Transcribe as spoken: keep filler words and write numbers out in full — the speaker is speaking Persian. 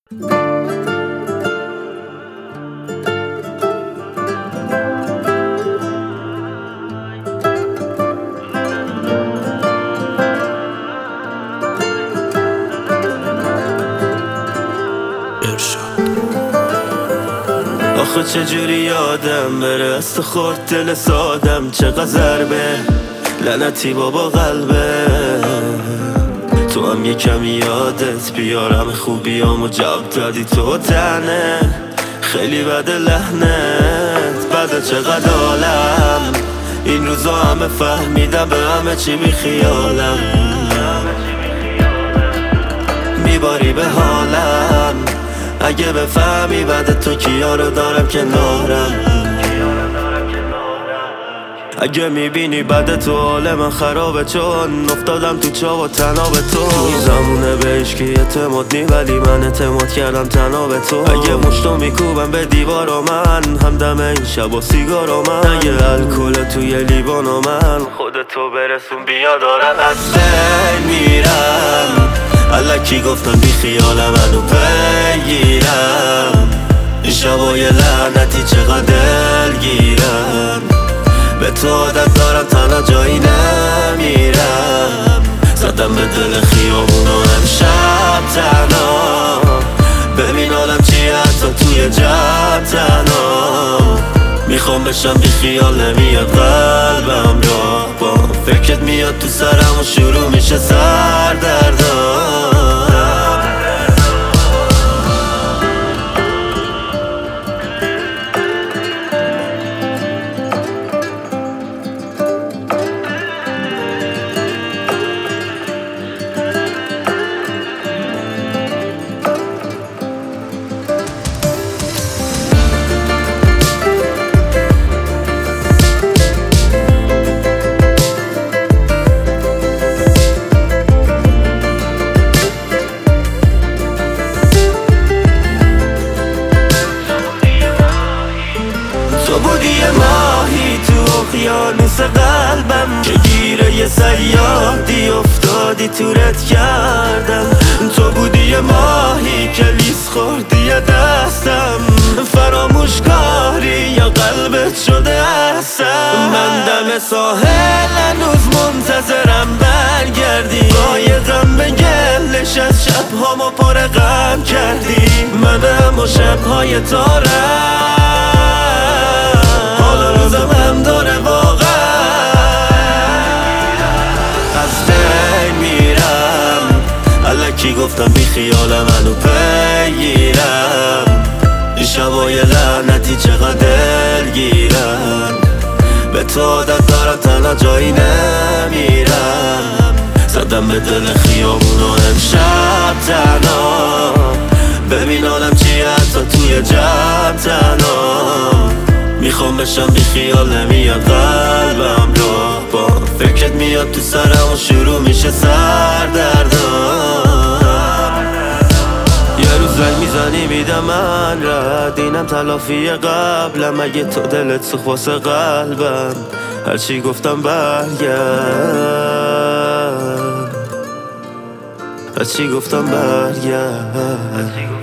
آخه چجوری یادم بره است خورد دل سادم، چقدر ضربه لعنتی بابا قلبه. تو هم یه کمی یادت بیارم خوبیامو جواب دادی تو تنه، خیلی بده لحنت بده چقدر عالم. این روزا همه فهمیدم به همه چی بی خیالم، میباری به حالم. اگه بفهمی بعد تو کیا رو دارم کنارم، اگه میبینی بعد تو حال من خرابه، چون افتادم تو چا و تنها به تو. این زمونه به عشقی اعتماد نی ولی من اعتماد کردم تنها به تو. اگه مشتو میکوبم به دیوار و من همدم این شب و سیگار و من، اگه الکل توی لیوان و من خودتو برسون بیا دارم از بین میرم. الکی گفتم بی خیال منو بگیرم، این شبای لعنتی چقدر دلگیرم. به تو عادت دارم تنها جایی نمیرم، زدم به دل خیابونو امشب تنها. ببین آدم چیه حتی توی جب تنها، میخوام بشم بی خیال نمیاد قلبم را با فکرت میاد تو سرم و شروع میشه سردردم. تو بودی یه ماهی تو اقیانوس قلبم، که گیره یه صیادی افتادی تورت کردم. تو بودی یه ماهی که لیس خوردی دستم، فراموش کاری یا قلبت شده هستم. من دم ساحل هنوز منتظرم برگردی، قایقم به گلش از شبهامو پر غم کردی. منم و شبهای تارم روزم هم داره واقعا، از بین میرم. الکی گفتم بی خیال منو بگیرم، این شبای لعنتی چقدر دلگیرم. به تو عادت دارم تنها جایی نمیرم، زدم به دل خیابونو امشب تنها. ببین آدم چیه حتی توی جب تنها، میخوام بشم بی خیال نمیاد قلبم را با فکرت میاد تو سرم و شروع میشه سردردم. یه روز زنگ میزنی میدم من رد، اینم تلافی قبلم. اگه تو دلت سوخت واسه قلبم هرچی گفتم برگرد، هرچی گفتم برگرد.